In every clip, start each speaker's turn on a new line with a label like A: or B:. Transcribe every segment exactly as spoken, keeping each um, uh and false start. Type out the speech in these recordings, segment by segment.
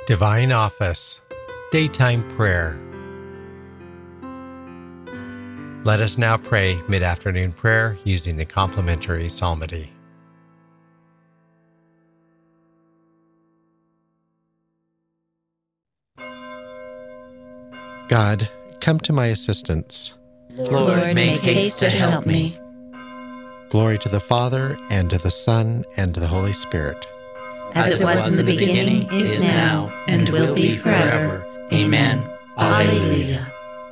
A: Divine Office, Daytime Prayer. Let us now pray mid-afternoon prayer using the complementary psalmody. God, come to my assistance.
B: Lord, make haste to help me.
A: Glory to the Father, and to the Son, and to the Holy Spirit.
B: As it was in the beginning, is now, and will be forever. Amen. Alleluia.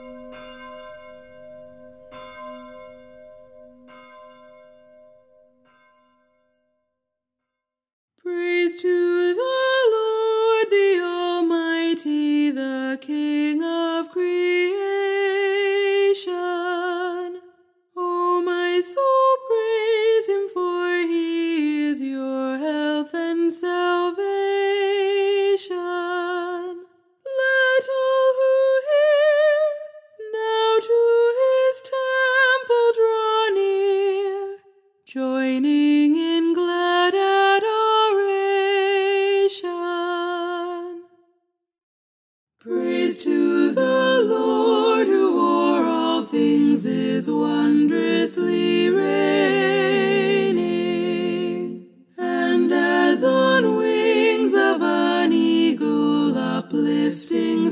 C: Praise to the Lord, the Almighty, the King of creation. O my soul, praise him, for he is your health and salvation. Let all who hear now to his temple draw near, joining in glad adoration. Praise to the Lord, who o'er all things is wondrously reigning, and as on wings of an eagle uplifting,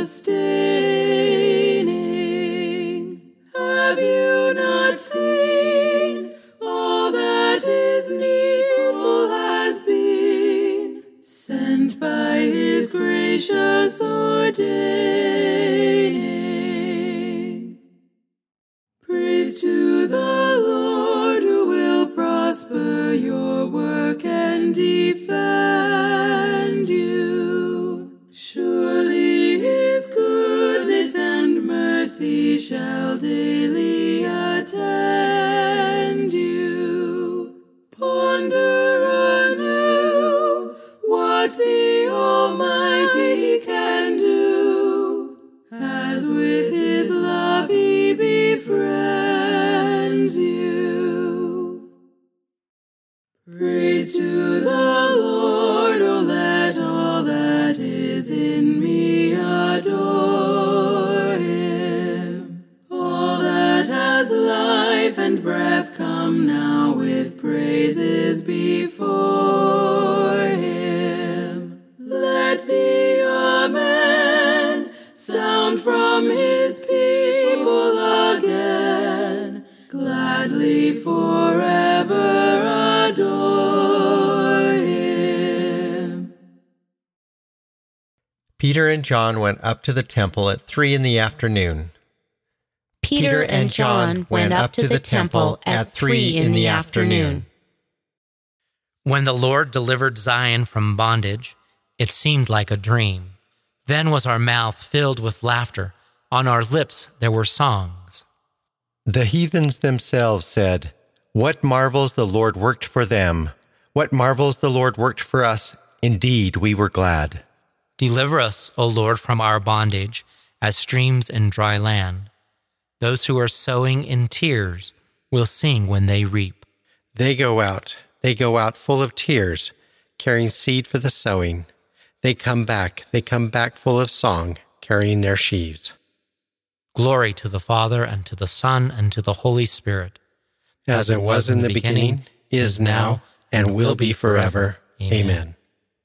C: sustaining. Have you not seen all that is needful has been sent by his gracious ordaining? Praise to the Lord, who will prosper your work and defend you. Surely his goodness and mercy shall daily attend you. Ponder anew what the Almighty can do, as with his love he befriends you. Praise to the Lord, O let all that is in me adore him. All that has life and breath, come now with praises before him. Let the Amen sound from his people again, gladly forever adore him.
A: Peter and John went up to the temple at three in the afternoon.
D: Peter and John went up to the temple at three in the afternoon.
E: When the Lord delivered Zion from bondage, it seemed like a dream. Then was our mouth filled with laughter. On our lips there were songs.
A: The heathens themselves said, "What marvels the Lord worked for them! What marvels the Lord worked for us! Indeed, we were glad."
E: Deliver us, O Lord, from our bondage, as streams in dry land. Those who are sowing in tears will sing when they reap.
A: They go out, they go out full of tears, carrying seed for the sowing. They come back, they come back full of song, carrying their sheaves.
E: Glory to the Father, and to the Son, and to the Holy Spirit.
A: As it was in the beginning, is now, and will be forever. Amen.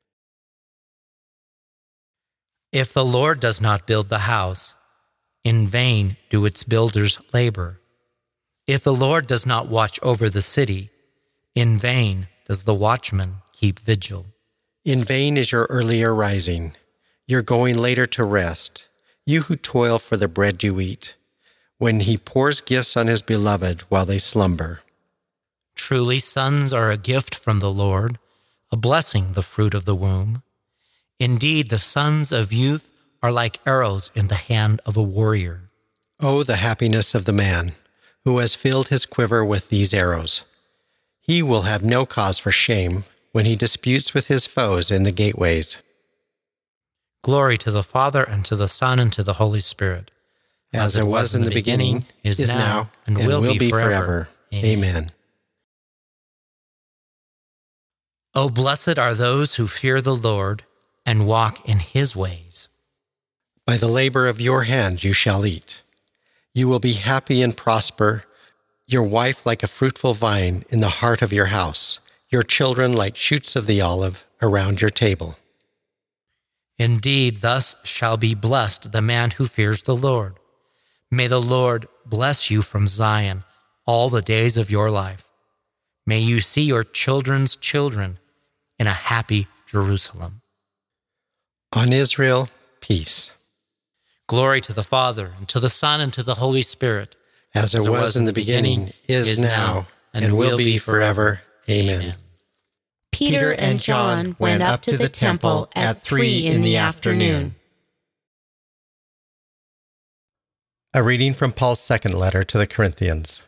E: If the Lord does not build the house, in vain do its builders labor. If the Lord does not watch over the city, in vain does the watchman keep vigil.
A: In vain is your earlier rising, your going later to rest, you who toil for the bread you eat, when he pours gifts on his beloved while they slumber.
E: Truly sons are a gift from the Lord, a blessing, the fruit of the womb. Indeed, the sons of youth are like arrows in the hand of a warrior.
A: Oh, the happiness of the man who has filled his quiver with these arrows. He will have no cause for shame when he disputes with his foes in the gateways.
E: Glory to the Father, and to the Son, and to the Holy Spirit.
A: As, As it was in the beginning, is now, and will, will be forever. forever. Amen. Amen.
E: O blessed are those who fear the Lord, and walk in his ways.
A: By the labor of your hands you shall eat. You will be happy and prosper, your wife like a fruitful vine in the heart of your house, your children like shoots of the olive around your table.
E: Indeed, thus shall be blessed the man who fears the Lord. May the Lord bless you from Zion all the days of your life. May you see your children's children in a happy Jerusalem.
A: On Israel, peace.
E: Glory to the Father, and to the Son, and to the Holy Spirit.
A: As it was in the beginning, is now, and will be forever. Amen.
D: Peter and John went up to the temple at three in the afternoon.
A: A reading from Paul's second letter to the Corinthians.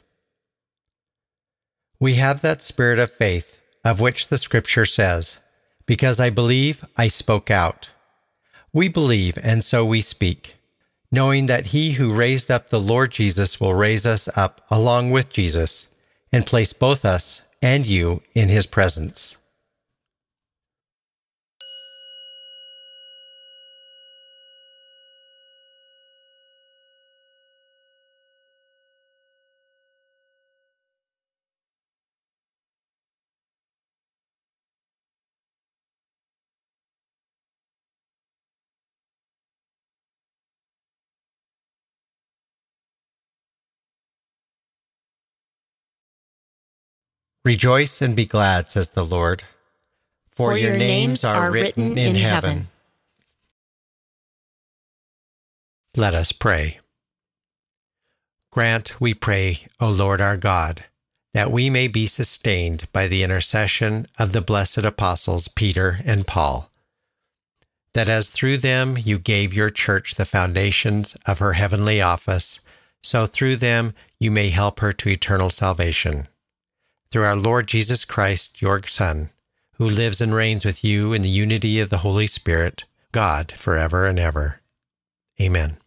A: We have that spirit of faith, of which the Scripture says, "Because I believe, I spoke out." We believe, and so we speak, knowing that he who raised up the Lord Jesus will raise us up along with Jesus, and place both us and you in his presence. Rejoice and be glad, says the Lord, for, for your, your names are written in heaven. Let us pray. Grant, we pray, O Lord our God, that we may be sustained by the intercession of the blessed apostles Peter and Paul, that as through them you gave your church the foundations of her heavenly office, so through them you may help her to eternal salvation. Through our Lord Jesus Christ, your Son, who lives and reigns with you in the unity of the Holy Spirit, God, forever and ever. Amen.